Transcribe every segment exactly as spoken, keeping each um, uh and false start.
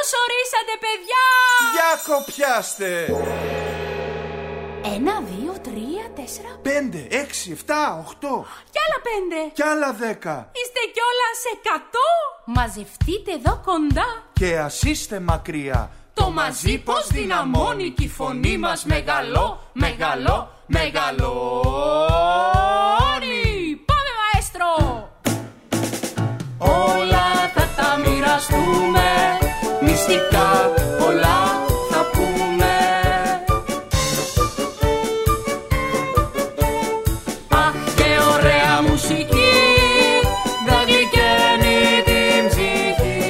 Καλώς ορίσατε, παιδιά! Για κοπιάστε! Ένα, δύο, τρία, τέσσερα... Πέντε, έξι, εφτά, οχτώ... Κι άλλα πέντε... Κι άλλα δέκα... Είστε κιόλας εκατό... Μαζευτείτε εδώ κοντά... Και ας είστε μακριά... Το μαζί πως δυναμώνει κι η φωνή μας μεγαλώ, μεγαλώ, μεγαλώνει. Πάμε, μαέστρο! Όλα θα τα μοιραστούμε, μυστικά πολλά θα πούμε. Αχ, και ωραία μουσική, θα γλυκαίνει την ψυχή.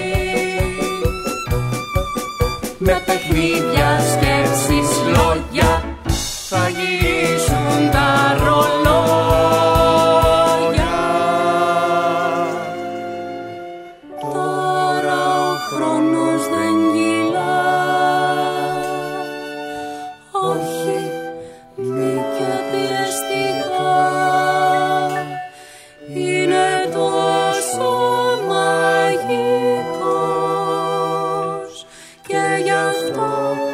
Με παιχνίδια, σκέψεις, λόγια θα γυρίσουν τα ρολόγια. Τώρα ο χρόνος δεν κυλά, όχι μη και πιεστικά. Είναι τόσο μαγικός και γι' αυτό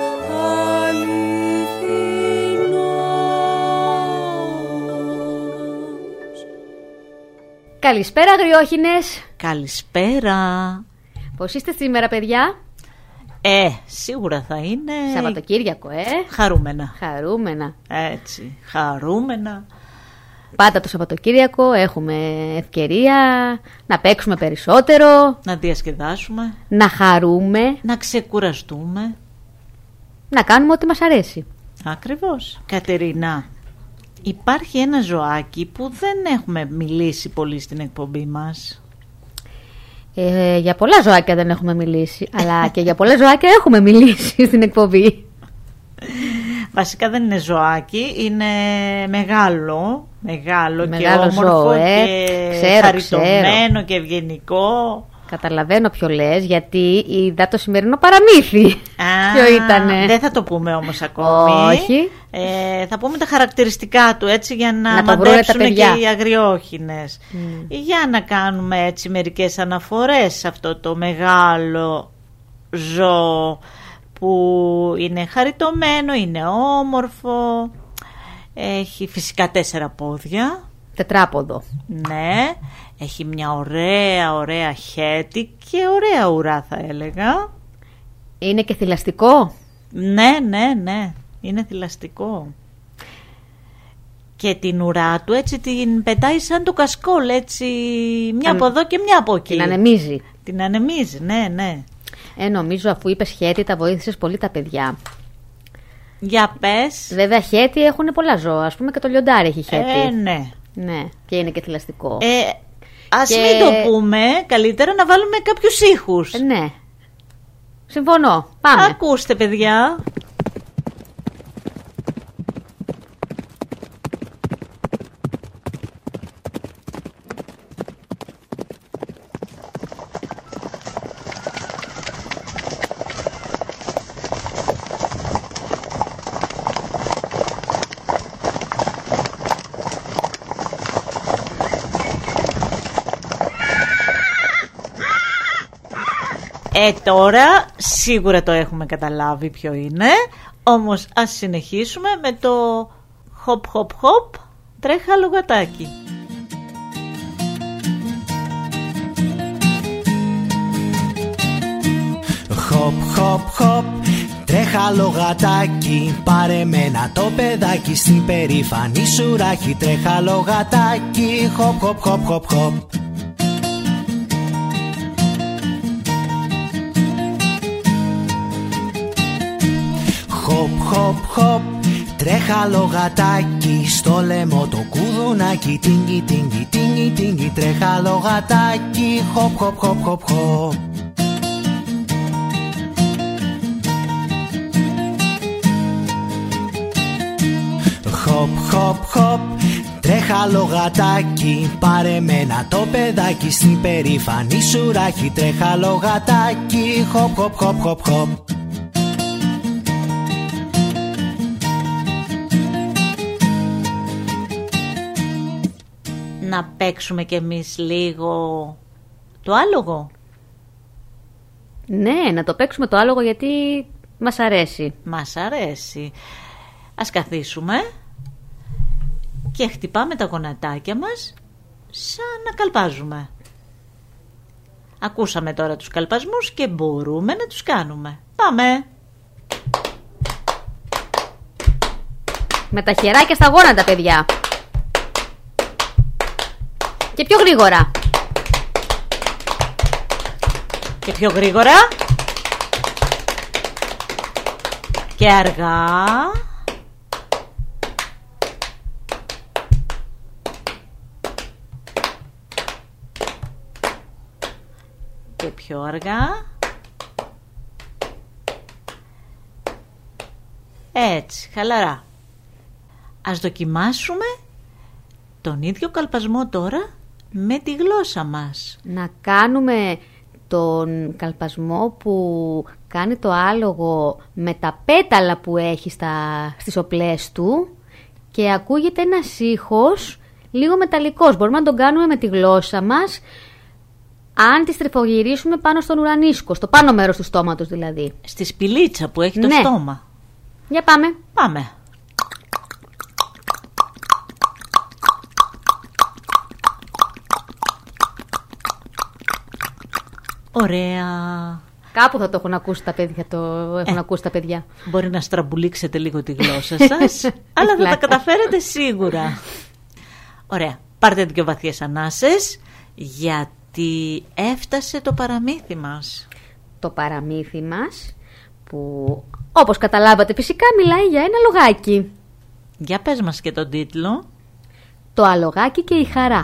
αληθινός. Καλησπέρα, αγριόχινες. Καλησπέρα. Πώς είστε σήμερα, παιδιά? Ε, σίγουρα θα είναι Σαββατοκύριακο, ε. χαρούμενα. Χαρούμενα. Έτσι, χαρούμενα. Πάντα το Σαββατοκύριακο έχουμε ευκαιρία να παίξουμε περισσότερο, Να διασκεδάσουμε, να χαρούμε, να ξεκουραστούμε. να κάνουμε ό,τι μας αρέσει. Ακριβώς. Κατερίνα, υπάρχει ένα ζωάκι που δεν έχουμε μιλήσει πολύ στην εκπομπή μας. Ε, για πολλά ζωάκια δεν έχουμε μιλήσει, αλλά και για πολλά ζωάκια έχουμε μιλήσει στην εκπομπή. Βασικά δεν είναι ζωάκι, είναι μεγάλο, μεγάλο, Μεγάλο και όμορφο ζώο, ε. και Ξέρω, χαριτωμένο ξέρω. και ευγενικό. Καταλαβαίνω ποιο λες, γιατί είδα το σημερινό παραμύθι. Α, Ποιο ήτανε? Δεν θα το πούμε όμως ακόμη. Όχι. Ε, θα πούμε τα χαρακτηριστικά του, έτσι, για να, Να το βρούνε τα μαντέψουν παιδιά. και οι αγριόχινες. Mm. Για να κάνουμε έτσι μερικές αναφορές σε αυτό το μεγάλο ζώο που είναι χαριτωμένο, είναι όμορφο, έχει φυσικά τέσσερα πόδια. Τετράποδο. Ναι, έχει μια ωραία ωραία χέτη και ωραία ουρά, θα έλεγα. Είναι και θηλαστικό. Ναι, ναι, ναι, είναι θηλαστικό. Και την ουρά του έτσι την πετάει σαν το κασκόλ, έτσι, μια Αν... από εδώ και μια από εκεί. Την ανεμίζει. Την ανεμίζει, ναι, ναι. Ε, νομίζω αφού είπες χέτη τα βοήθησες πολύ τα παιδιά. Για πες. Βέβαια χέτη έχουν πολλά ζώα, ας πούμε και το λιοντάρι έχει χέτη. Ε, ναι. Ναι, και είναι και θηλαστικό. Ε, ας Και- μην το πούμε, καλύτερα να βάλουμε κάποιους ήχους. Ε, ναι. Συμφωνώ. Πάμε. Ακούστε, παιδιά. Ε, τώρα σίγουρα το έχουμε καταλάβει ποιο είναι. Όμως ας συνεχίσουμε με το χοπ χοπ χοπ τρέχα λογατάκι. Χοπ χοπ χοπ τρέχα λογατάκι, πάρε μένα το παιδάκι στην περήφανη σουράχη. Τρέχα λογατάκι, χοπ χοπ χοπ χοπ χοπ. Χοπ χοπ χοπ τρέχα λογατάκι, στο λαιμό το κουδουνάκι. Τίνγκι τίνγκι τίνγκι τίνγκι τρέχα λογατάκι, χοπ χοπ χοπ χοπ χοπ. Χοπ χοπ χοπ τρέχα λογατάκι, πάρε μένα το παιδάκι στην περήφανη σουράχη. Τρέχα λογατάκι, χοπ χοπ χοπ χοπ χοπ. Να παίξουμε κι εμείς λίγο το άλογο. Ναι, να το παίξουμε το άλογο γιατί μας αρέσει. Μας αρέσει. Ας καθίσουμε και χτυπάμε τα γονατάκια μας σαν να καλπάζουμε. Ακούσαμε τώρα τους καλπασμούς και μπορούμε να τους κάνουμε. Πάμε! Με τα χεράκια στα γόνατα, παιδιά. Και πιο γρήγορα. Και πιο γρήγορα. Και αργά. Και πιο αργά. Έτσι, χαλαρά. Ας δοκιμάσουμε τον ίδιο καλπασμό τώρα με τη γλώσσα μας. Να κάνουμε τον καλπασμό που κάνει το άλογο με τα πέταλα που έχει στα, στις οπλές του και ακούγεται ένας ήχος λίγο μεταλλικός. Μπορούμε να τον κάνουμε με τη γλώσσα μας αν τη στρεφογυρίσουμε πάνω στον ουρανίσκο, στο πάνω μέρος του στόματος δηλαδή. Στη σπηλίτσα που έχει το ναι. στόμα. Για πάμε. Πάμε. Ωραία. Κάπου θα το έχουν ακούσει τα παιδιά. Το έχουν ε, ακούσει τα παιδιά. Μπορεί να στραμπουλήξετε λίγο τη γλώσσα σας, αλλά θα τα καταφέρετε σίγουρα. Ωραία. Πάρτε δύο βαθιές ανάσες, γιατί έφτασε το παραμύθι μας. Το παραμύθι μας, που όπως καταλάβατε φυσικά μιλάει για ένα λογάκι. Για πες μας και τον τίτλο. Το αλογάκι και η χαρά.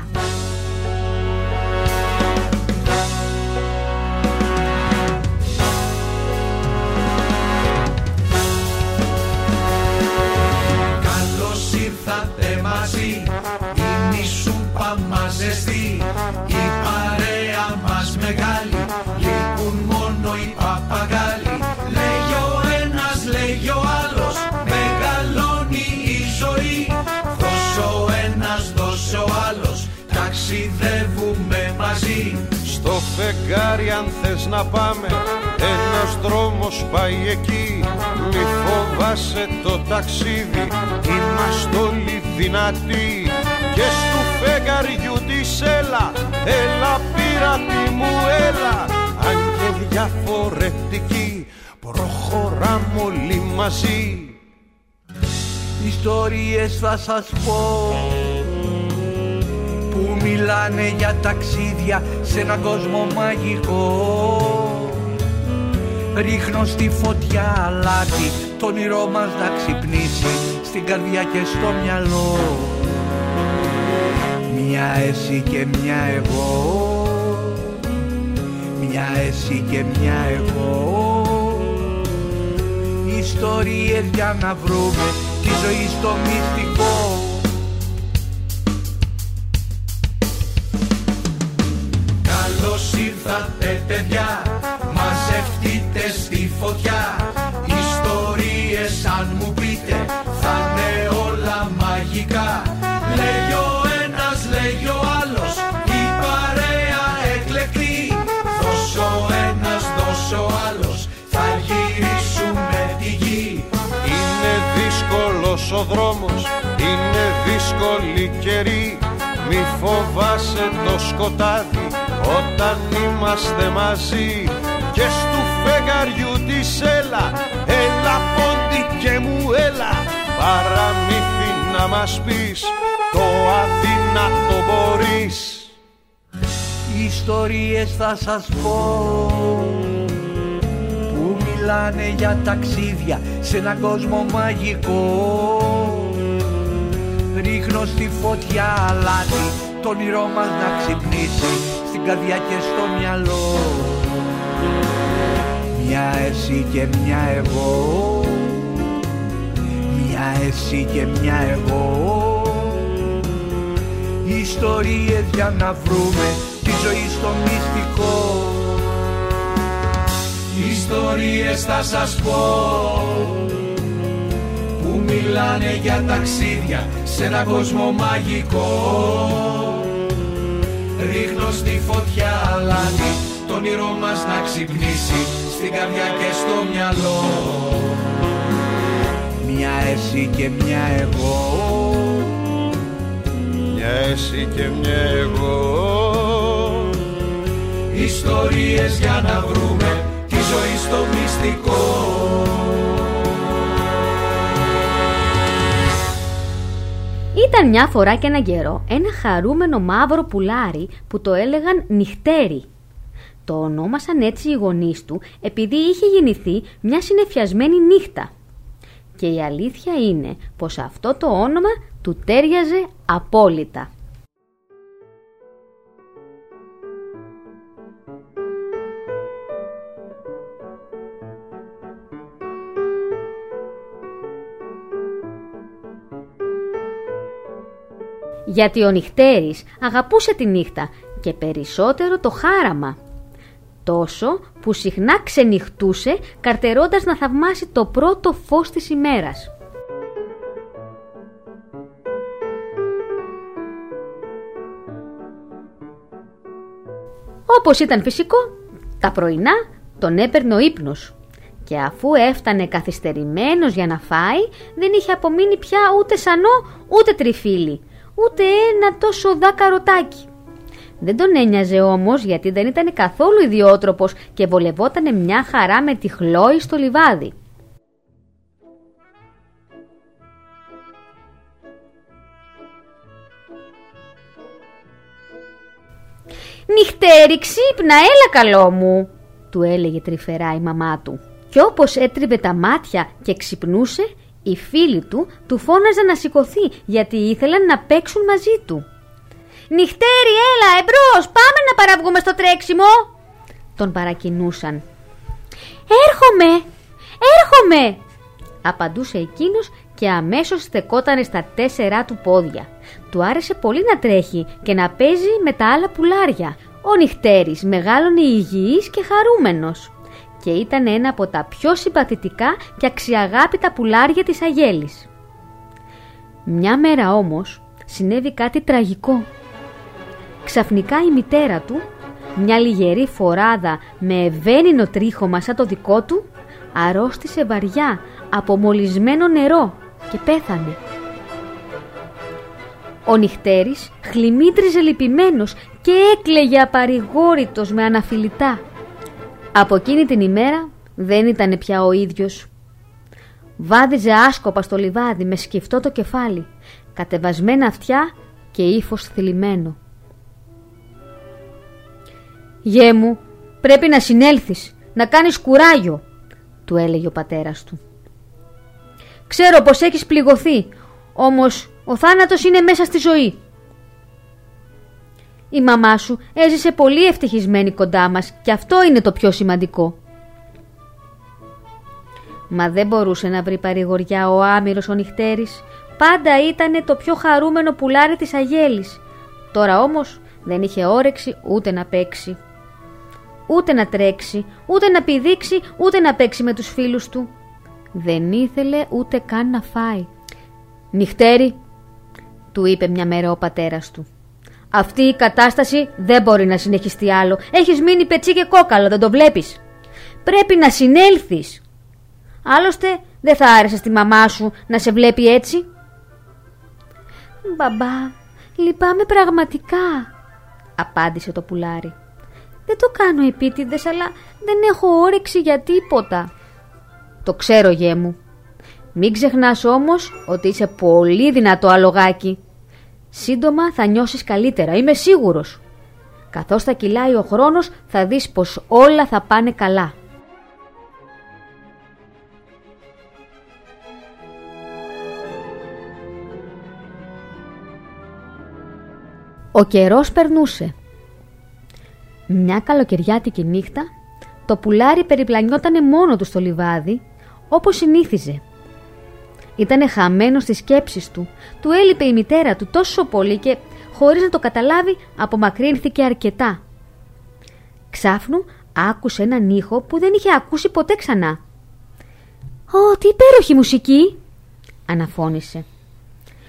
Είναι η σούπα μας ζεστή, η παρέα μας μεγάλη, λείπουν μόνο οι παπαγάλοι. Λέγει ο ένας, λέγει ο άλλος, μεγαλώνει η ζωή. Δώσε ο ένας, δώσε ο άλλος, ταξιδεύουμε μαζί. Στο φεγγάρι αν θες να πάμε, ένας δρόμος πάει εκεί. Μη φοβάσαι το ταξίδι, είμαστε όλοι δυνατοί. Και στου φεγγαριού της έλα, έλα πειράτη μου έλα. Αν και διαφορετικοί, προχωράμε όλοι μαζί. Ιστορίες θα σας πω που μιλάνε για ταξίδια σε έναν κόσμο μαγικό. Ρίχνω στη φωτιά αλάτι, το όνειρό μας να ξυπνήσει στην καρδιά και στο μυαλό. Μια εσύ και μια εγώ, μια εσύ και μια εγώ. Ιστορίες για να βρούμε τη ζωή στο μυστικό. Καλώς ήρθατε παιδιά, μαζευτείτε στη φωτιά. Ιστορίες αν μου πείτε θα είναι όλα μαγικά. Λέγει ο ένας, λέγει ο άλλος, η παρέα εκλεκτή. Δώσε ο ένας, δώσε ο άλλος, θα γυρίσουμε τη γη. Είναι δύσκολος ο δρόμος, είναι δύσκολη καιρή. Μη φοβάσαι το σκοτάδι όταν είμαστε μαζί. Και στου φεγγαριού της έλα, έλα πόντι και μου έλα. Παραμύθι να μας πεις, το αδύνατο μπορείς. Ιστορίες θα σας πω που μιλάνε για ταξίδια σε έναν κόσμο μαγικό. Ρίχνω στη φωτιά αλάτι, το όνειρό μας να ξυπνήσει στην καρδιά και στο μυαλό. Μια εσύ και μια εγώ, μια εσύ και μια εγώ. Ιστορίες για να βρούμε τη ζωή στο μυστικό. Ιστορίες θα σας πω που μιλάνε για ταξίδια σε έναν κόσμο μαγικό. Ρίχνω στη φωτιά αλάτι, το όνειρο μας να ξυπνήσει στην καρδιά και στο μυαλό. Μια εσύ και μια εγώ, μια εσύ και μια εγώ, ιστορίες για να βρούμε τη ζωή στο μυστικό. Ήταν μια φορά και έναν καιρό ένα χαρούμενο μαύρο πουλάρι που το έλεγαν Νυχτέρι. Το ονόμασαν έτσι οι γονείς του επειδή είχε γεννηθεί μια συννεφιασμένη νύχτα. Και η αλήθεια είναι πως αυτό το όνομα του τέριαζε απόλυτα. Γιατί ο Νυχτέρης αγαπούσε τη νύχτα και περισσότερο το χάραμα. Τόσο που συχνά ξενυχτούσε καρτερώντας να θαυμάσει το πρώτο φως της ημέρας. Όπως ήταν φυσικό, τα πρωινά τον έπαιρνε ο ύπνος και αφού έφτανε καθυστερημένος για να φάει, δεν είχε απομείνει πια ούτε σανό ούτε τριφύλι, ούτε ένα τόσο δάκαρωτάκι. Δεν τον ένοιαζε όμως γιατί δεν ήταν καθόλου ιδιότροπος και βολευότανε μια χαρά με τη Χλόη στο λιβάδι. «Νυχτέρι, ξύπνα, έλα καλό μου», του έλεγε τρυφερά η μαμά του. Και όπως έτριβε τα μάτια και ξυπνούσε, οι φίλοι του του φώναζαν να σηκωθεί γιατί ήθελαν να παίξουν μαζί του. «Νυχτέρι, έλα, εμπρός, πάμε να παραβγούμε στο τρέξιμο», τον παρακινούσαν. «Έρχομαι, έρχομαι», απαντούσε εκείνος και αμέσως στεκότανε στα τέσσερα του πόδια. Του άρεσε πολύ να τρέχει και να παίζει με τα άλλα πουλάρια. Ο Νυχτέρης μεγάλωνε υγιής και χαρούμενος και ήταν ένα από τα πιο συμπαθητικά και αξιαγάπητα πουλάρια της Αγέλης. Μια μέρα όμως συνέβη κάτι τραγικό. Ξαφνικά η μητέρα του, μια λιγερή φοράδα με ευαίνινο τρίχωμα σαν το δικό του, αρρώστησε βαριά από μολυσμένο νερό και πέθανε. Ο Νυχτέρης χλιμίτριζε λυπημένος και έκλαιγε απαρηγόρητος με αναφιλητά. Από εκείνη την ημέρα δεν ήταν πια ο ίδιος. Βάδιζε άσκοπα στο λιβάδι με σκυφτό το κεφάλι, κατεβασμένα αυτιά και ύφος θλιμμένο. «Γιέ μου, πρέπει να συνέλθεις, να κάνεις κουράγιο», του έλεγε ο πατέρας του. «Ξέρω πως έχεις πληγωθεί, όμως ο θάνατος είναι μέσα στη ζωή. Η μαμά σου έζησε πολύ ευτυχισμένη κοντά μας και αυτό είναι το πιο σημαντικό». Μα δεν μπορούσε να βρει παρηγοριά ο άμυρος ο Νυχτέρης. Πάντα ήτανε το πιο χαρούμενο πουλάρι της Αγέλης. Τώρα όμως δεν είχε όρεξη ούτε να παίξει, ούτε να τρέξει, ούτε να πηδήξει, ούτε να παίξει με τους φίλους του. Δεν ήθελε ούτε καν να φάει. «Νυχτέρι», του είπε μια μέρα ο πατέρας του, «αυτή η κατάσταση δεν μπορεί να συνεχιστεί άλλο. Έχεις μείνει πετσί και κόκαλο, δεν το βλέπεις? Πρέπει να συνέλθεις. Άλλωστε δεν θα άρεσε στη μαμά σου να σε βλέπει έτσι». «Μπαμπά, λυπάμαι πραγματικά», απάντησε το πουλάρι. «Δεν το κάνω επίτηδες, αλλά δεν έχω όρεξη για τίποτα». «Το ξέρω, γιέ μου. Μην ξεχνάς όμως ότι είσαι πολύ δυνατό αλογάκι. Σύντομα θα νιώσεις καλύτερα, είμαι σίγουρος. Καθώς θα κυλάει ο χρόνος θα δεις πως όλα θα πάνε καλά». Ο καιρός περνούσε. Μια καλοκαιριάτικη νύχτα το πουλάρι περιπλανιότανε μόνο του στο λιβάδι όπως συνήθιζε. Ήτανε χαμένο στις σκέψεις του. Του έλειπε η μητέρα του τόσο πολύ και χωρίς να το καταλάβει απομακρύνθηκε αρκετά. Ξάφνου άκουσε έναν ήχο που δεν είχε ακούσει ποτέ ξανά. «Ω, τι υπέροχη μουσική», αναφώνησε.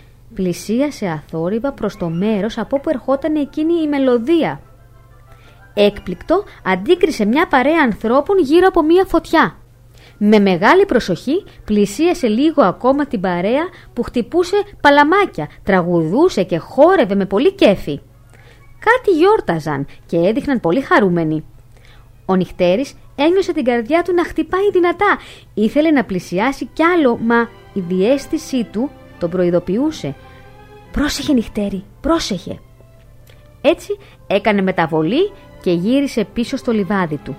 Πλησίασε αθόρυβα προς το μέρος από όπου ερχόταν εκείνη η μελωδία. Έκπληκτο, αντίκρισε μια παρέα ανθρώπων γύρω από μια φωτιά. Με μεγάλη προσοχή πλησίασε λίγο ακόμα την παρέα που χτυπούσε παλαμάκια, τραγουδούσε και χόρευε με πολύ κέφι. Κάτι γιόρταζαν και έδειχναν πολύ χαρούμενοι. Ο νυχτέρης ένιωσε την καρδιά του να χτυπάει δυνατά. Ήθελε να πλησιάσει κι άλλο, μα η διαίσθησή του τον προειδοποιούσε. «Πρόσεχε, νυχτέρη, πρόσεχε». Έτσι έκανε μεταβολή και γύρισε πίσω στο λιβάδι του.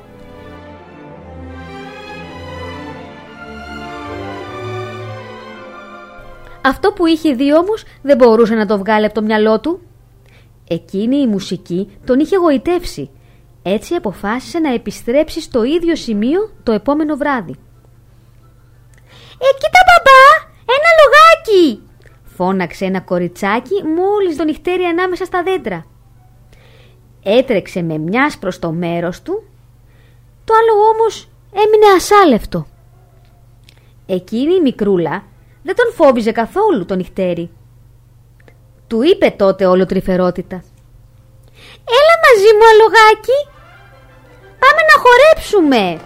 Αυτό που είχε δει όμως δεν μπορούσε να το βγάλει από το μυαλό του. Εκείνη η μουσική τον είχε γοητεύσει. Έτσι αποφάσισε να επιστρέψει στο ίδιο σημείο το επόμενο βράδυ. «Ε, κοίτα μπαμπά, ένα λογάκι!» φώναξε ένα κοριτσάκι μόλις τον νυχτέρι ανάμεσα στα δέντρα. Έτρεξε με μιας προς το μέρος του, το άλλο όμως έμεινε ασάλευτο. Εκείνη η μικρούλα δεν τον φόβιζε καθόλου το νυχτέρι. Του είπε τότε όλο τρυφερότητα. «Έλα μαζί μου, αλογάκι, πάμε να χορέψουμε».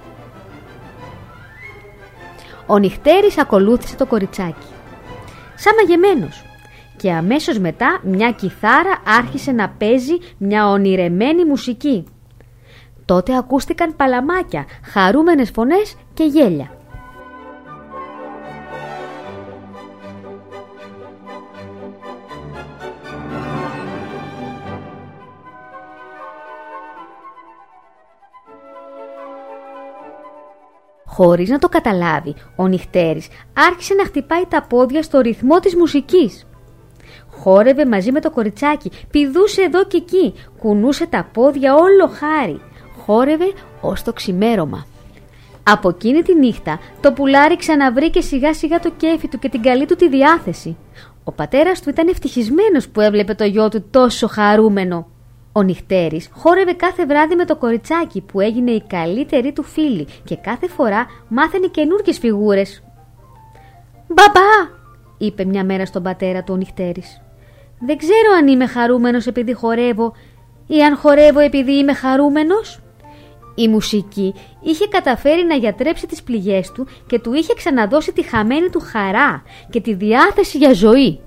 Ο νυχτέρης ακολούθησε το κοριτσάκι, σαν μαγεμένος, και αμέσως μετά μια κιθάρα άρχισε να παίζει μια ονειρεμένη μουσική. Τότε ακούστηκαν παλαμάκια, χαρούμενες φωνές και γέλια. Χωρίς να το καταλάβει, ο νυχτέρης άρχισε να χτυπάει τα πόδια στο ρυθμό της μουσικής. Χόρευε μαζί με το κοριτσάκι, πηδούσε εδώ και εκεί, κουνούσε τα πόδια όλο χάρη. Χόρευε ως το ξημέρωμα. Από εκείνη τη νύχτα το πουλάρι ξαναβρήκε σιγά σιγά το κέφι του και την καλή του τη διάθεση. Ο πατέρας του ήταν ευτυχισμένος που έβλεπε το γιο του τόσο χαρούμενο. Ο νυχτέρης χόρευε κάθε βράδυ με το κοριτσάκι που έγινε η καλύτερη του φίλη και κάθε φορά μάθαινε καινούργιες φιγούρες. «Μπαμπά», είπε μια μέρα στον πατέρα του ο νυχτέρης, «δεν ξέρω αν είμαι χαρούμενος επειδή χορεύω ή αν χορεύω επειδή είμαι χαρούμενος». Η μουσική είχε καταφέρει να γιατρέψει τις πληγές του και του είχε ξαναδώσει τη χαμένη του χαρά και τη διάθεση για ζωή.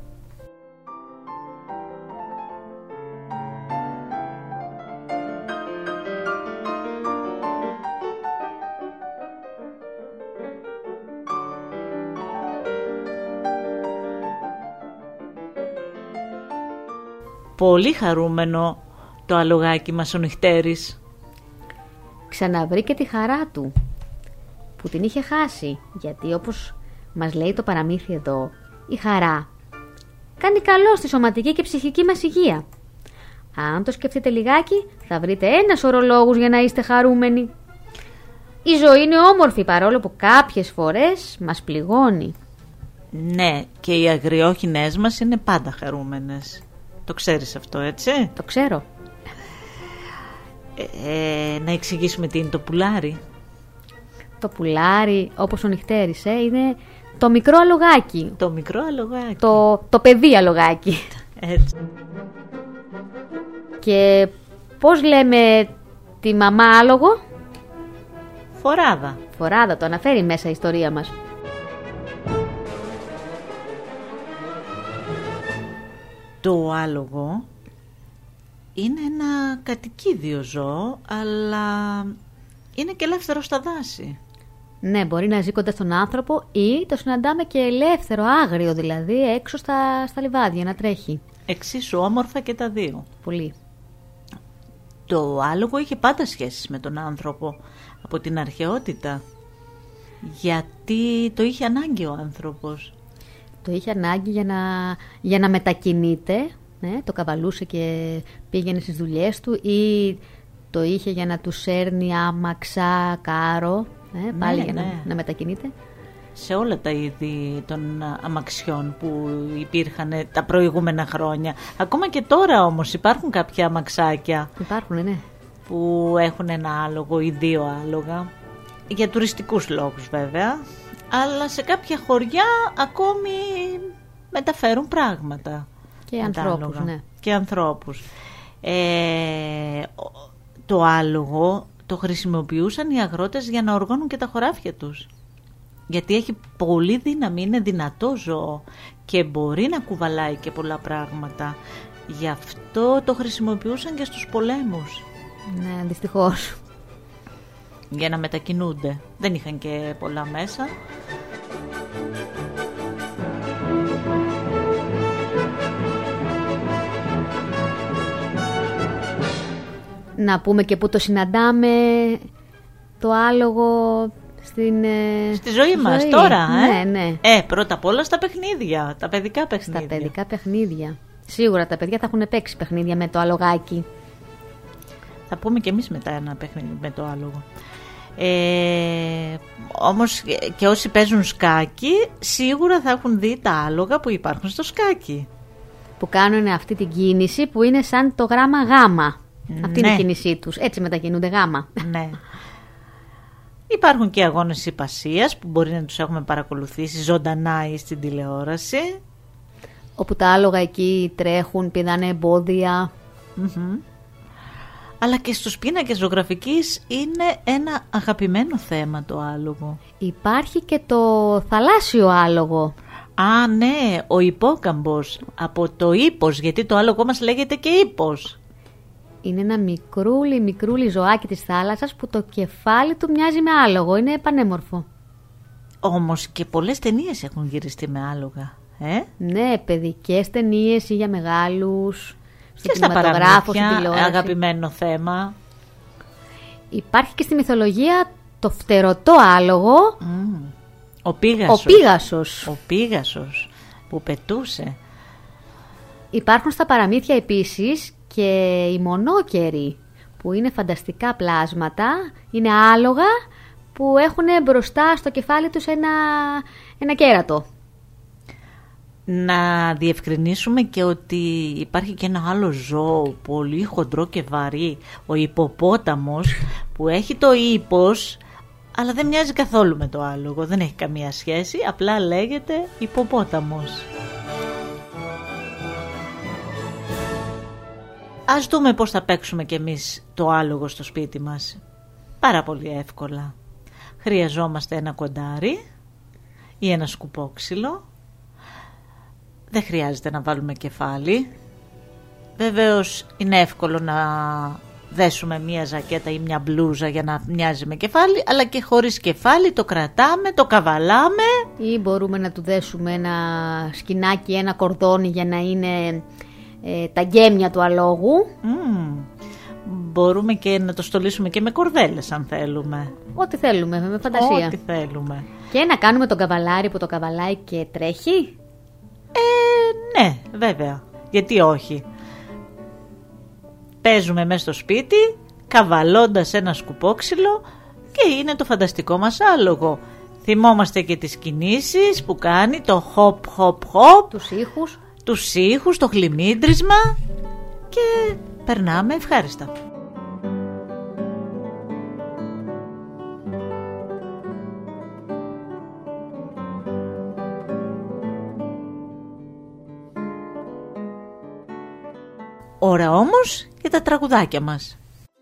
Πολύ χαρούμενο το αλογάκι μας ο νυχτέρης. Ξαναβρήκε τη χαρά του που την είχε χάσει, γιατί όπως μας λέει το παραμύθι εδώ, η χαρά κάνει καλό στη σωματική και ψυχική μας υγεία. Αν το σκεφτείτε λιγάκι θα βρείτε ένα σωρό λόγους για να είστε χαρούμενοι. Η ζωή είναι όμορφη παρόλο που κάποιες φορές μας πληγώνει. Ναι, και οι αγριόχινές μας είναι πάντα χαρούμενες. Το ξέρεις αυτό, έτσι? Το ξέρω. Ε, να εξηγήσουμε τι είναι το πουλάρι. Το πουλάρι, όπως ο νυχτέρης, ε, είναι το μικρό αλογάκι. Το μικρό αλογάκι. Το, το παιδί αλογάκι. Έτσι. Και πώς λέμε τη μαμά άλογο? Φοράδα. Φοράδα, το αναφέρει μέσα η ιστορία μας. Το άλογο είναι ένα κατοικίδιο ζώο, αλλά είναι και ελεύθερο στα δάση. Ναι, μπορεί να ζει κοντά στον άνθρωπο ή το συναντάμε και ελεύθερο, άγριο δηλαδή, έξω στα, στα λιβάδια να τρέχει. Εξίσου όμορφα και τα δύο. Πολύ. Το άλογο είχε πάντα σχέσεις με τον άνθρωπο από την αρχαιότητα. Γιατί το είχε ανάγκη ο άνθρωπος. Το είχε ανάγκη για να, για να μετακινείται, ναι, το καβαλούσε και πήγαινε στις δουλειές του, ή το είχε για να του σέρνει άμαξα, κάρο, ναι, πάλι ναι, για ναι. Να, να μετακινείται. Σε όλα τα είδη των αμαξιών που υπήρχαν τα προηγούμενα χρόνια. Ακόμα και τώρα όμως υπάρχουν κάποια αμαξάκια. Υπάρχουν, ναι. Που έχουν ένα άλογο ή δύο άλογα. Για τουριστικούς λόγους βέβαια. Αλλά σε κάποια χωριά ακόμη μεταφέρουν πράγματα. Και ανθρώπους, ναι. Και ανθρώπους. Ε, το άλογο το χρησιμοποιούσαν οι αγρότες για να οργώνουν και τα χωράφια τους. Γιατί έχει πολύ δύναμη, είναι δυνατό ζώο και μπορεί να κουβαλάει και πολλά πράγματα. Γι' αυτό το χρησιμοποιούσαν και στους πολέμους. Ναι, δυστυχώς. Για να μετακινούνται. Δεν είχαν και πολλά μέσα. Να πούμε και πού το συναντάμε το άλογο στην στη ζωή μας ζωή. Τώρα. Ναι, ε? ναι. Ε, πρώτα απ' όλα στα παιχνίδια, τα παιδικά παιχνίδια. Στα παιδικά παιχνίδια. Σίγουρα τα παιδιά θα έχουν παίξει παιχνίδια με το αλογάκι. Θα πούμε και εμείς μετά ένα παιχνίδι με το άλογο. Ε, όμως και όσοι παίζουν σκάκι σίγουρα θα έχουν δει τα άλογα που υπάρχουν στο σκάκι. Που κάνουν αυτή την κίνηση που είναι σαν το γράμμα γάμα. Ναι. Αυτή είναι η κίνησή τους. Έτσι μετακινούνται γάμα. Ναι. Υπάρχουν και αγώνες ιππασίας που μπορεί να τους έχουμε παρακολουθήσει ζωντανά ή στην τηλεόραση. Όπου τα άλογα εκεί τρέχουν, πηδάνε εμπόδια. Mm-hmm. Αλλά και στους πίνακες ζωγραφικής είναι ένα αγαπημένο θέμα το άλογο. Υπάρχει και το θαλάσσιο άλογο. Α, ναι, ο υπόκαμπος. Από το ύπος, γιατί το άλογο μας λέγεται και ύπος. Είναι ένα μικρούλι, μικρούλι ζωάκι της θάλασσας που το κεφάλι του μοιάζει με άλογο. Είναι πανέμορφο. Όμως και πολλές ταινίες έχουν γυριστεί με άλογα. Ε? Ναι, παιδικές ταινίες ή για μεγάλους. Και στα παραμύθια, αγαπημένο θέμα. Υπάρχει και στη μυθολογία το φτερωτό άλογο. Mm. Ο Πίγασος. Ο Πίγασος. Ο Πίγασος που πετούσε. Υπάρχουν στα παραμύθια επίσης και οι μονόκεροι που είναι φανταστικά πλάσματα. Είναι άλογα που έχουν μπροστά στο κεφάλι τους ένα, ένα κέρατο. Να διευκρινίσουμε και ότι υπάρχει και ένα άλλο ζώο πολύ χοντρό και βαρύ, ο ιπποπόταμος, που έχει το ύπος αλλά δεν μοιάζει καθόλου με το άλογο, δεν έχει καμία σχέση, απλά λέγεται ιπποπόταμος. Ας δούμε πώς θα παίξουμε κι εμείς το άλογο στο σπίτι μας. Πάρα πολύ εύκολα. Χρειαζόμαστε ένα κοντάρι ή ένα σκουπόξυλο. Δεν χρειάζεται να βάλουμε κεφάλι. Βεβαίως είναι εύκολο να δέσουμε μία ζακέτα ή μια μπλούζα για να μοιάζει με κεφάλι, αλλά και χωρίς κεφάλι το κρατάμε, το καβαλάμε. Ή μπορούμε να του δέσουμε ένα σκηνάκι, ένα κορδόνι για να είναι ε, τα γκέμια του αλόγου. Mm. Μπορούμε και να το στολίσουμε και με κορδέλες αν θέλουμε. Ό,τι θέλουμε, με φαντασία. Ό,τι θέλουμε. Και να κάνουμε τον καβαλάρι που το καβαλάει και τρέχει. Ε, ναι, βέβαια. Γιατί όχι. Παίζουμε μέσα στο σπίτι, καβαλώντας ένα σκουπόξυλο και είναι το φανταστικό μας άλογο. Θυμόμαστε και τις κινήσεις που κάνει, το χοπ χοπ χοπ, τους ήχους, τους ήχους, το χλιμίντρισμα και περνάμε ευχάριστα. Ώρα όμως για τα τραγουδάκια μας.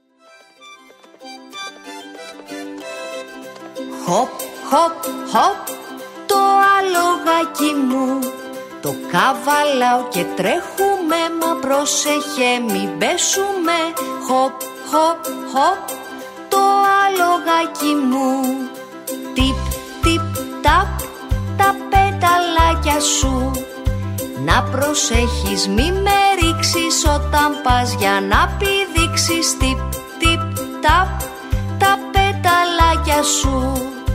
Χοπ, χοπ, χοπ, το αλογάκι μου το καβαλάω και τρέχουμε, μα πρόσεχε μην πέσουμε. Χοπ, χοπ, χοπ, το αλογάκι μου. Τιπ, τιπ, ταπ, τα πεταλάκια σου. Να προσέχεις μη με ρίξεις όταν πας για να πηδήξεις. Τιπ, τιπ, ταπ, τα πεταλάκια σου.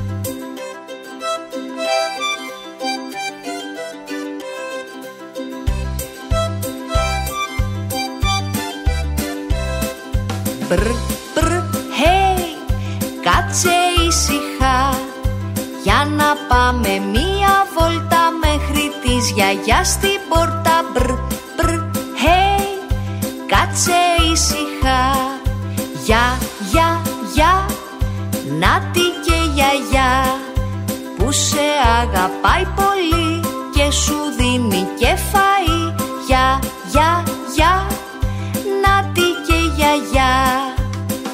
Μπρ, μπρ, hey, κάτσε ήσυχα για να πάμε μία βόλτα μέχρι της γιαγιάς στην πόρτα. Μπρ, μπρ, hey, κάτσε ήσυχα. Για, για, για, νάτι και γιαγιά που σε αγαπάει πολύ και σου δίνει και φαΐ. Για, για, για, νάτι και γιαγιά.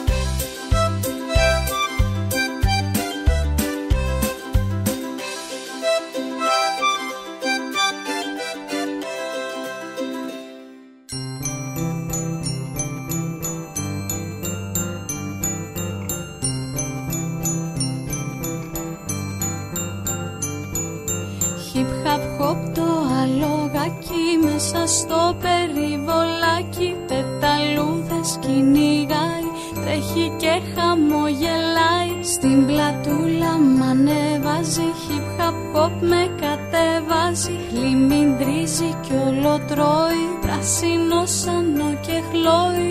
στο περιβολάκι, πεταλούδες κυνηγάει, τρέχει και χαμογελάει. Στην πλατούλα μ' ανέβάζει, hip hop hop με κατεβάζει. Χλιμιντρίζει κι όλο τρώει, πράσινο σανό και χλώει.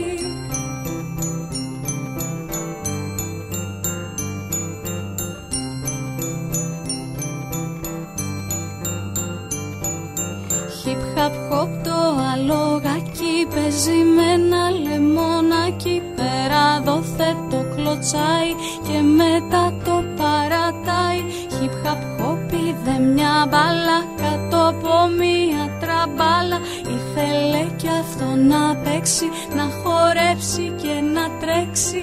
Hip hop hop το αλογάκι, παίζει με ένα λεμονάκι. Πέρα δόθε το κλωτσάει και μετά το παρατάει. Hip hop hop είδε μια μπάλα κάτω από μια τραμπάλα. Ήθελε κι αυτό να παίξει, να χορέψει και να τρέξει.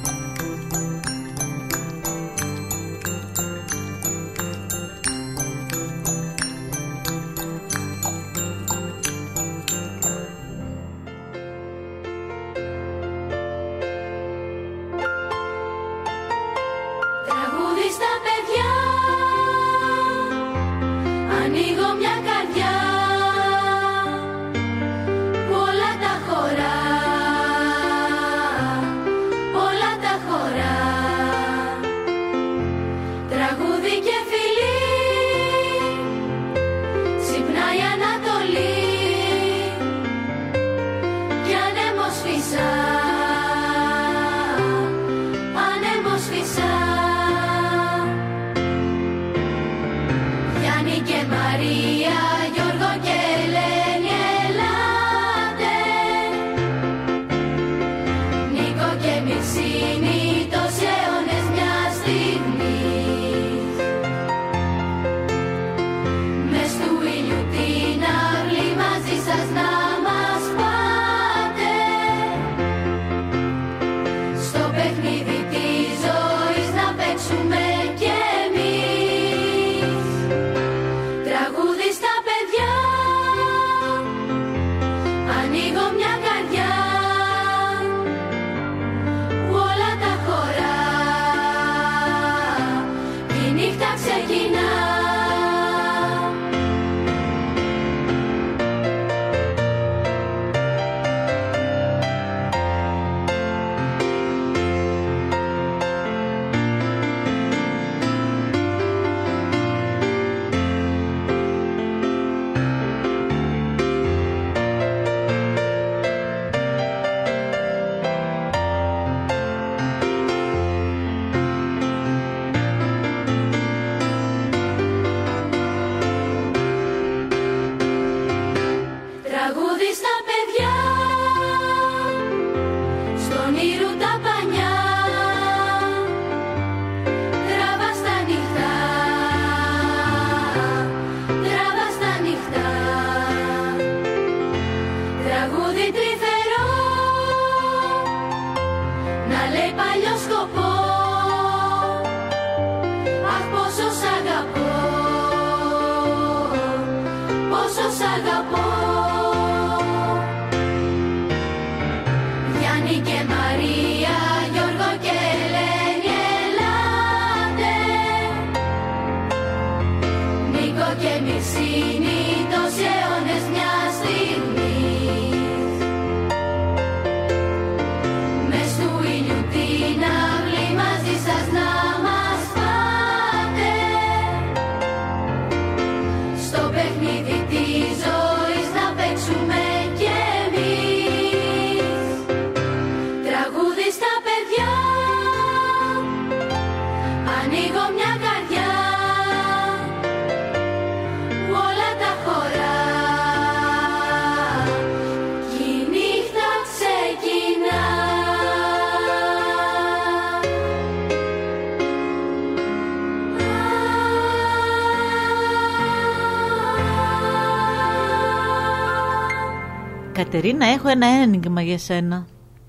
Κατερίνα, έχω ένα ένιγμα για σένα.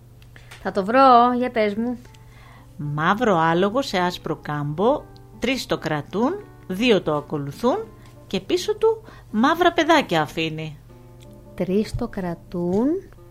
Θα το βρω, για πες μου. Μαύρο άλογο σε άσπρο κάμπο, τρεις το κρατούν, δύο το ακολουθούν και πίσω του μαύρα παιδάκια αφήνει. Τρεις το κρατούν,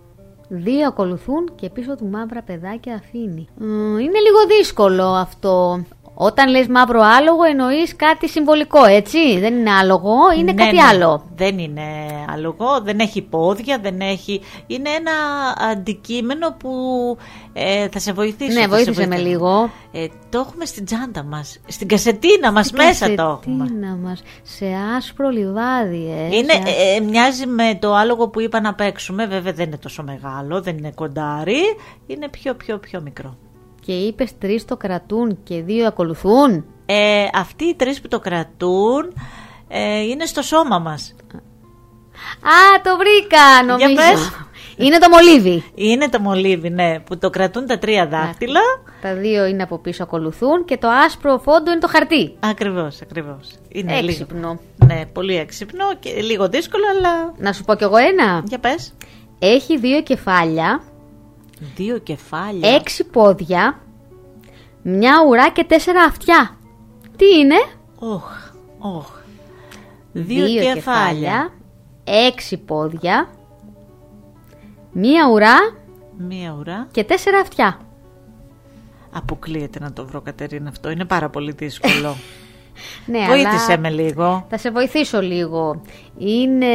δύο ακολουθούν και πίσω του μαύρα παιδάκια αφήνει. Είναι λίγο δύσκολο αυτό. Όταν λες μαύρο άλογο εννοείς κάτι συμβολικό, έτσι, δεν είναι άλογο, είναι Ναι, κάτι ναι. άλλο. Δεν είναι άλογο, δεν έχει πόδια, δεν έχει... Είναι ένα αντικείμενο που ε, θα σε βοηθήσει. Ναι, θα βοήθησε σε με βοηθήσει. λίγο. Ε, το έχουμε στην τσάντα μας, στην κασετίνα μας μέσα το έχουμε. Κασετίνα μας, σε άσπρο λιβάδι, ε. Είναι, σε άσπρο- ε, μοιάζει με το άλογο που είπα να παίξουμε, βέβαια δεν είναι τόσο μεγάλο, δεν είναι κοντάρι, είναι πιο πιο πιο μικρό. Και είπες τρεις το κρατούν και δύο ακολουθούν. Ε, αυτοί οι τρεις που το κρατούν ε, είναι στο σώμα μας. Α, το βρήκα, νομίζω. Για πες. Είναι το μολύβι. Είναι το μολύβι, ναι, που το κρατούν τα τρία δάχτυλα. Τα δύο είναι από πίσω, ακολουθούν, και το άσπρο φόντο είναι το χαρτί. Ακριβώς, ακριβώς. Είναι Έξυπνο. λίγο, ναι, πολύ έξυπνο και λίγο δύσκολο, αλλά... Να σου πω κι εγώ ένα. Για πες. Έχει δύο κεφάλια, Δύο κεφάλια. έξι πόδια, μια ουρά και τέσσερα αυτιά. Τι είναι? Οχ, οχ. Δύο, κεφάλια. έξι πόδια, μια ουρά Μία ουρά. και τέσσερα αυτιά. Αποκλείεται να το βρω, Κατερίνα, αυτό. Είναι πάρα πολύ δύσκολο. Ναι, Βοήθησε αλλά με λίγο. θα σε βοηθήσω λίγο. Είναι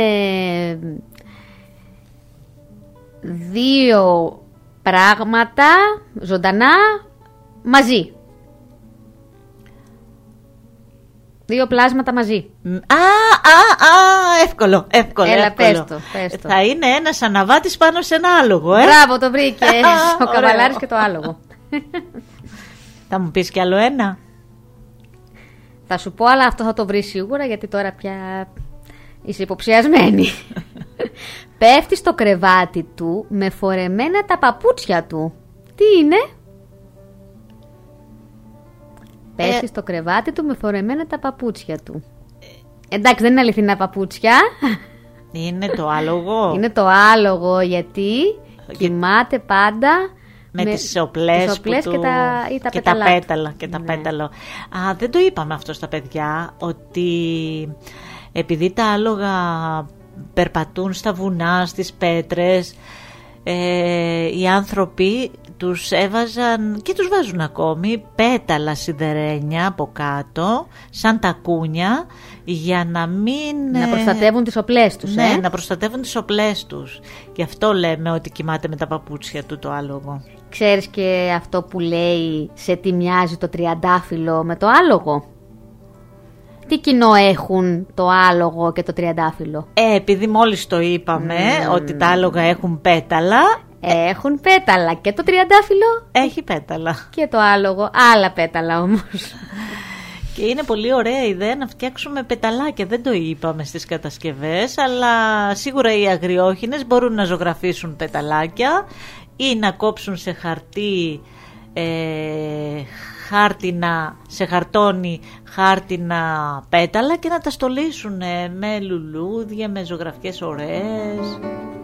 δύο πράγματα ζωντανά μαζί. Δύο πλάσματα μαζί. Α, α, α, εύκολο, εύκολο. Έλα, εύκολο. πες το, πες το. Θα είναι ένας αναβάτης πάνω σε ένα άλογο, ε. Μπράβο, το βρήκες. Ο Ωραίο. καβαλάρης και το άλογο. Θα μου πεις κι άλλο ένα. Θα σου πω, αλλά αυτό θα το βρει σίγουρα, γιατί τώρα πια είσαι υποψιασμένη. Πέφτει στο κρεβάτι του με φορεμένα τα παπούτσια του. Τι είναι? Πέφτει Ε. στο κρεβάτι του με φορεμένα τα παπούτσια του. Εντάξει, δεν είναι αληθινά παπούτσια. Είναι το άλογο. Είναι το άλογο, γιατί κοιμάται πάντα με, με τις οπλές, τις οπλές που και του... τα, ή τα και τα πέταλά του. πέταλα. Και τα Ναι. πέταλα. Α, δεν το είπαμε αυτό στα παιδιά, ότι επειδή τα άλογα περπατούν στα βουνά, στις πέτρες, ε, οι άνθρωποι τους έβαζαν και τους βάζουν ακόμη πέταλα σιδερένια από κάτω, σαν τακούνια, για να μην... Να προστατεύουν τις οπλές τους. Ναι, ε? να προστατεύουν τις οπλές τους. Γι' αυτό λέμε ότι κοιμάται με τα παπούτσια του το άλογο. Ξέρεις και αυτό που λέει σε τι μοιάζει το τριαντάφυλλο με το άλογο? Τι κοινό έχουν το άλογο και το τριαντάφυλλο? Ε, επειδή μόλις το είπαμε Mm. ότι τα άλογα έχουν πέταλα. Έχουν πέταλα και το τριαντάφυλλο έχει πέταλα. Και το άλογο, άλλα πέταλα όμως. Και είναι πολύ ωραία ιδέα να φτιάξουμε πεταλάκια. Δεν το είπαμε στις κατασκευές, αλλά σίγουρα οι αγριόχινες μπορούν να ζωγραφίσουν πεταλάκια ή να κόψουν σε χαρτί, ε, χάρτινα, σε χαρτόνι χάρτινα πέταλα και να τα στολίσουν με λουλούδια, με ζωγραφιές ωραίες.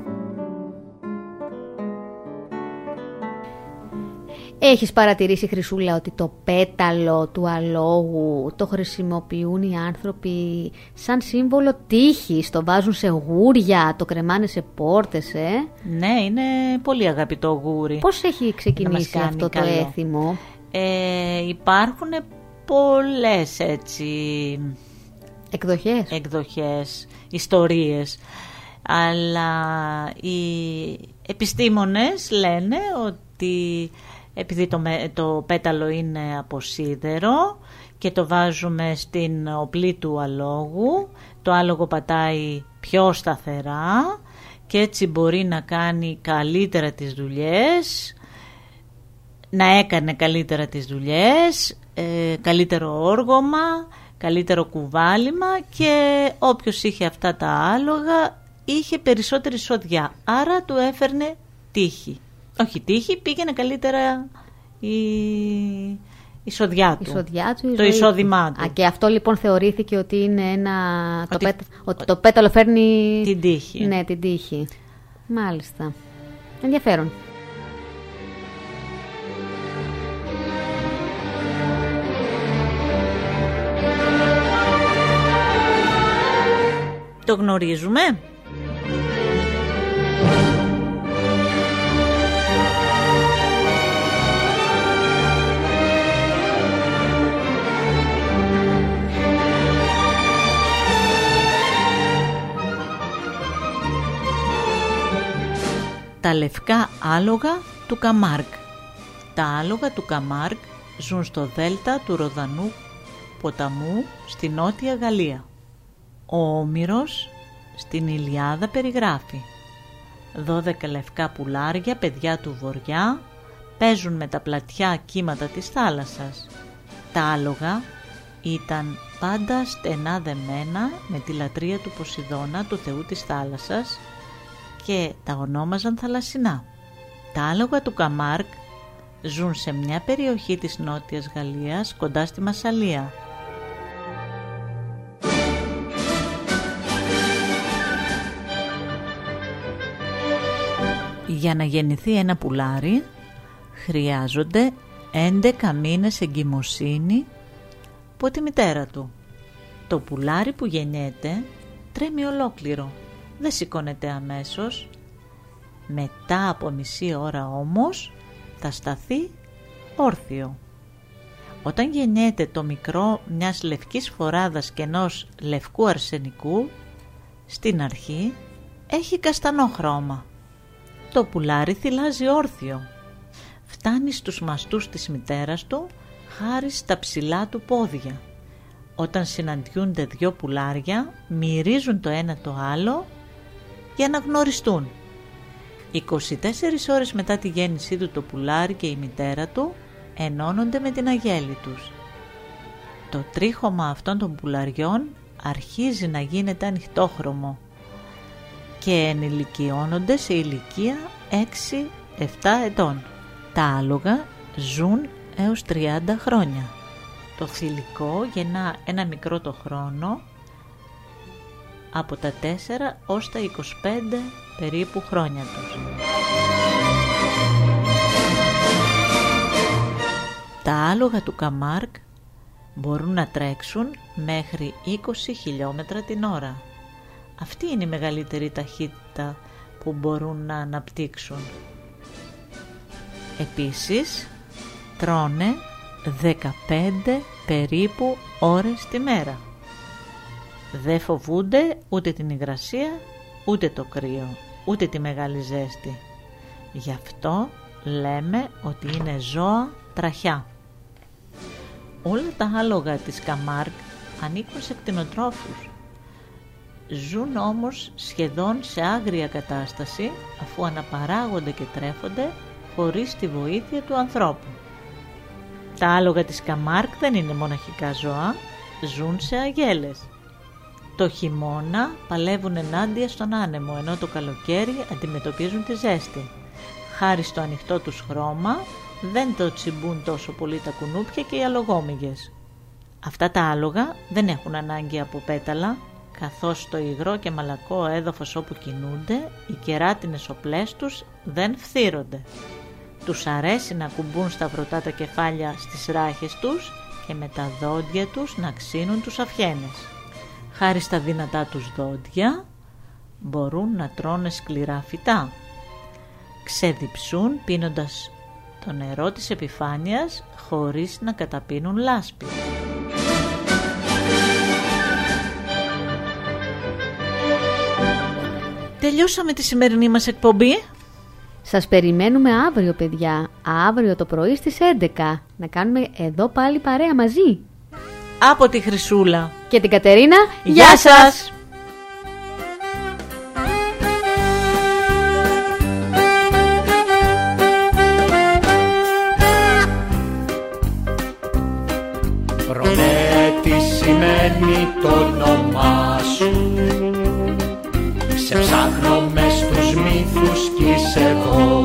Έχεις παρατηρήσει, Χρυσούλα, ότι το πέταλο του αλόγου το χρησιμοποιούν οι άνθρωποι σαν σύμβολο τύχης? Το βάζουν σε γούρια, το κρεμάνε σε πόρτες, ε? Ναι, είναι πολύ αγαπητό γούρι. Πώς έχει ξεκινήσει αυτό το καλό. έθιμο? Ε, υπάρχουν πολλές έτσι εκδοχές, εκδοχές, ιστορίες, αλλά οι επιστήμονες λένε ότι επειδή το, το πέταλο είναι από σίδερο και το βάζουμε στην οπλή του αλόγου, το άλογο πατάει πιο σταθερά και έτσι μπορεί να κάνει καλύτερα τις δουλειές, να έκανε καλύτερα τις δουλειές, ε, καλύτερο όργωμα, καλύτερο κουβάλιμα, και όποιος είχε αυτά τα άλογα είχε περισσότερη σοδιά, άρα του έφερνε τύχη. Όχι τύχη, πήγαινε καλύτερα η, η σοδιά του, η σοδιά του η το εισόδημά του. Α, και αυτό λοιπόν θεωρήθηκε ότι είναι ένα... Ότι, το, πέτα... ότι το πέταλο φέρνει την τύχη. Ναι, την τύχη. Μάλιστα. Ενδιαφέρον. Το γνωρίζουμε. Τα λευκά άλογα του Καμάρκ. Τα άλογα του Καμάρκ ζουν στο δέλτα του Ροδανού ποταμού στη Νότια Γαλλία. Ο Όμηρος στην Ιλιάδα περιγράφει: δώδεκα λευκά πουλάρια, παιδιά του βοριά, παίζουν με τα πλατιά κύματα της θάλασσας. Τα άλογα ήταν πάντα στενά δεμένα με τη λατρεία του Ποσειδώνα, του θεού της θάλασσας, και τα ονόμαζαν θαλασσινά. Τα άλογα του Καμάρκ ζουν σε μια περιοχή της Νότιας Γαλλίας κοντά στη Μασσαλία. Για να γεννηθεί ένα πουλάρι χρειάζονται έντεκα μήνες εγκυμοσύνη από τη μητέρα του. Το πουλάρι που γεννιέται τρέμει ολόκληρο, δεν σηκώνεται αμέσως. Μετά από μισή ώρα όμως θα σταθεί όρθιο. Όταν γεννιέται το μικρό μιας λευκής φοράδας και ενός λευκού αρσενικού, στην αρχή έχει καστανό χρώμα. Το πουλάρι θυλάζει όρθιο. Φτάνει στους μαστούς της μητέρας του χάρη στα ψηλά του πόδια. Όταν συναντιούνται δυο πουλάρια, μυρίζουν το ένα το άλλο για να γνωριστούν. είκοσι τέσσερις ώρες μετά τη γέννησή του το πουλάρι και η μητέρα του ενώνονται με την αγέλη τους. Το τρίχωμα αυτών των πουλαριών αρχίζει να γίνεται ανοιχτόχρωμο και ενηλικιώνονται σε ηλικία έξι επτά ετών. Τα άλογα ζουν έως τριάντα χρόνια. Το θηλυκό γεννά ένα μικρό το χρόνο από τα τέσσερα ως τα είκοσι πέντε περίπου χρόνια τους. Τα άλογα του Καμάρκ μπορούν να τρέξουν μέχρι είκοσι χιλιόμετρα την ώρα. Αυτή είναι η μεγαλύτερη ταχύτητα που μπορούν να αναπτύξουν. Επίσης, τρώνε δεκαπέντε περίπου ώρες τη μέρα. Δεν φοβούνται ούτε την υγρασία, ούτε το κρύο, ούτε τη μεγάλη ζέστη. Γι' αυτό λέμε ότι είναι ζώα τραχιά. Όλα τα άλογα της Καμάρκ ανήκουν σε κτηνοτρόφους. Ζουν όμως σχεδόν σε άγρια κατάσταση, αφού αναπαράγονται και τρέφονται χωρίς τη βοήθεια του ανθρώπου. Τα άλογα της Καμάρκ δεν είναι μοναχικά ζώα, ζουν σε αγέλες. Το χειμώνα παλεύουν ενάντια στον άνεμο, ενώ το καλοκαίρι αντιμετωπίζουν τη ζέστη. Χάρη στο ανοιχτό τους χρώμα δεν το τσιμπούν τόσο πολύ τα κουνούπια και οι αλογόμυγες. Αυτά τα άλογα δεν έχουν ανάγκη από πέταλα, καθώς στο υγρό και μαλακό έδαφος όπου κινούνται, οι κεράτινες οπλές τους δεν φθύρονται. Τους αρέσει να κουμπούν σταυρωτά τα κεφάλια στις ράχες τους και με τα δόντια τους να ξύνουν τους αφιένες. Χάρη στα δυνατά τους δόντια μπορούν να τρώνε σκληρά φυτά. Ξεδιψούν πίνοντας το νερό της επιφάνειας χωρίς να καταπίνουν λάσπη. Τελειώσαμε τη σημερινή μας εκπομπή. Σας περιμένουμε αύριο, παιδιά. Αύριο το πρωί στις έντεκα. Να κάνουμε εδώ πάλι παρέα μαζί. Από τη Χρυσούλα και την Κατερίνα. Γεια σας! Ρωμέ, τι σημαίνει το όνομά σου? Σε ψάχνω μες στους μύθους κι είσαι εδώ.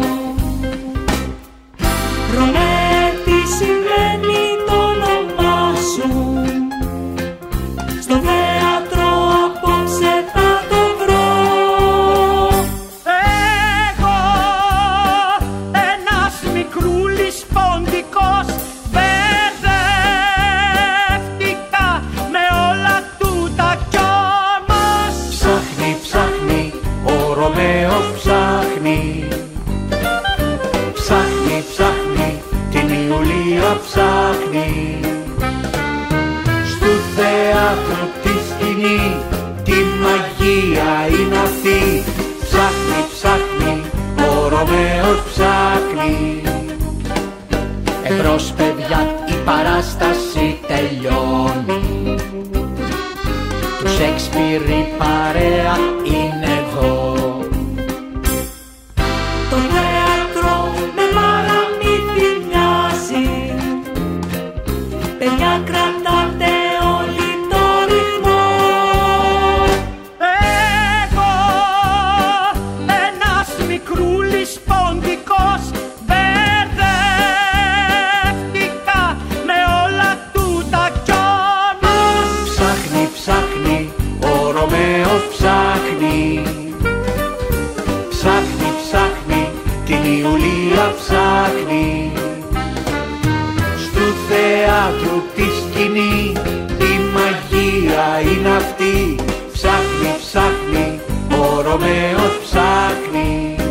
Ρωμέ, τι σημαίνει το όνομά σου? Στο θέατρο απόψε θα το βρω. Εγώ, ένας μικρούλης ποντικός, μπερδεύτηκα με όλα τούτα κι όμως ψάχνει, ψάχνει, ο Ρωμαίος ψάχνει. Ψάχνει, ψάχνει, την Ιουλία ψάχνει. Στου θέατρου τη σκηνή, τη μαγεία είναι αυτή. Ψάχνει, ψάχνει, ο Ρωμαίος ψάχνει. Εμπρός παιδιά, η παράσταση τελειώνει. Του Σέξπιρ η παρέα είναι εδώ. Το θέατρο με παραμύθι μοιάζει. Παιδιά, κρατάτε όλοι το ρυθμό. Εγώ, ένας μικρούλης ποντικός, μπερδεύτηκα με όλα τούτα κι όμως. Ψάχνει, ψάχνει, ο Ρωμαίος ψάχνει. Ψάχνει, ψάχνει, την Ιουλία ψάχνει. Στου θεάτρου τη σκηνή, η μαγεία είναι αυτή. Ψάχνει, ψάχνει, ο Ρωμαίος ψάχνει.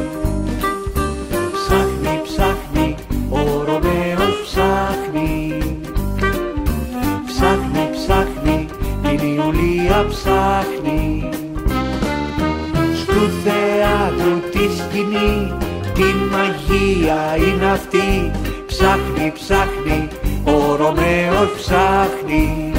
Ψάχνει, ψάχνει, ο Ρωμαίος ψάχνει. Ψάχνει, ψάχνει, την Ιουλία ψάχνει. Στου θεάτρου τη σκηνή, τη μαγεία είναι αυτή. Ψάχνει, ψάχνει, ο Ρωμαίος ψάχνει.